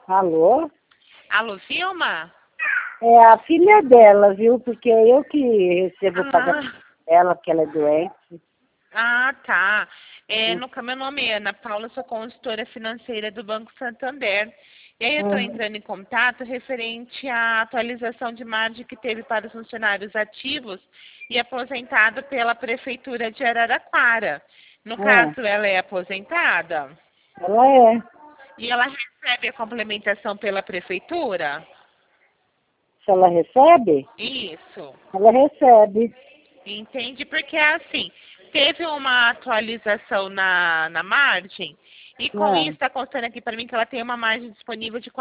Alô? Alô, Vilma? É a filha dela, viu? Porque é eu que recebo o pagamento Ah, dela, porque ela é doente. tá. Meu nome é Ana Paula, sou consultora financeira do Banco Santander. E aí eu estou Uhum. entrando em contato referente à atualização de margem que teve para os funcionários ativos e aposentado pela Prefeitura de Araraquara. No É, caso, ela é aposentada ela é. e ela recebe a complementação pela Prefeitura? Se ela recebe, Isso. ela recebe. Entende? Porque assim, teve uma atualização na margem, e com isso Não. está constando aqui para mim que ela tem uma margem disponível de R$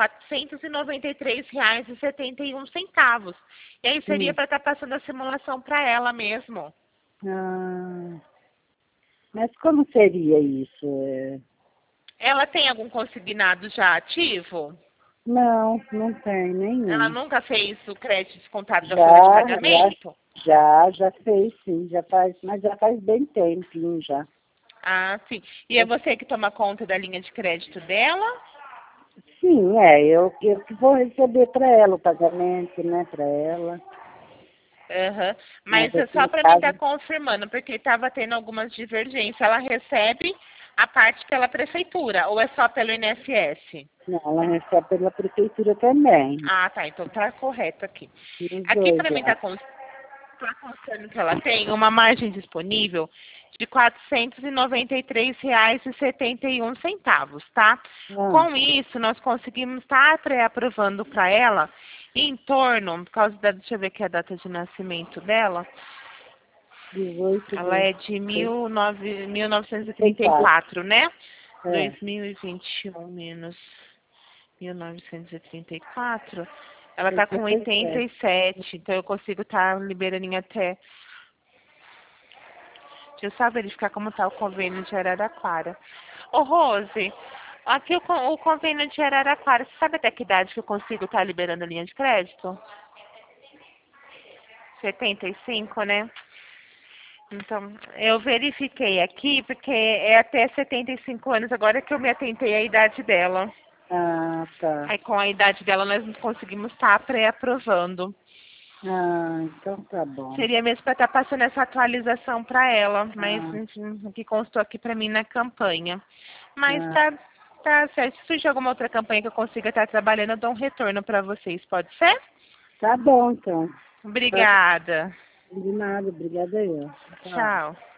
493,71. E aí seria Hum. para estar passando a simulação para ela mesmo. Ah, mas como seria isso? Ela tem algum consignado já ativo? Não, não tem Ela nenhum. nunca fez o crédito descontado da folha de Já, já, pagamento? já fez sim, já faz, mas já faz bem tempinho já. Ah, sim. E é você que toma conta da linha de crédito dela? Sim, eu que vou receber para ela o pagamento, né, para ela. Aham. Mas Mas é aqui só no para mim estar caso, confirmando, porque estava tendo algumas divergências. Ela recebe a parte pela prefeitura ou é só pelo INSS? não, ela recebe pela prefeitura também. Ah, tá. Então tá correto aqui. Os Aqui dois para mim lá. tá constando que ela tem uma margem disponível de R$ 493,71, tá? Ah, Com isso, nós conseguimos estar pré-aprovando para ela em torno, por causa da, deixa eu ver aqui a data de nascimento dela, 18 ela de é de 34. 1934, né? É, 2021 menos 1934, ela tá com 87. 87, então eu consigo estar liberando em até. Deixa eu só verificar como tá o convênio de Araraquara. Ô, Rose, aqui o convênio de Araraquara, você sabe até que idade que eu consigo estar liberando a linha de crédito? 75, né? Então, eu verifiquei aqui, porque é até 75 anos, agora que eu me atentei à idade dela. Ah, tá. Aí, com a idade dela, nós não conseguimos estar pré-aprovando. Ah, então tá bom. Seria mesmo para estar passando essa atualização para ela, mas Ah, enfim, o que constou aqui para mim na campanha. Mas ah, tá certo. Se surgir alguma outra campanha que eu consiga estar trabalhando, eu dou um retorno para vocês, pode ser? tá bom então. Tá, Obrigada. de nada, obrigada eu. Tchau. Tchau.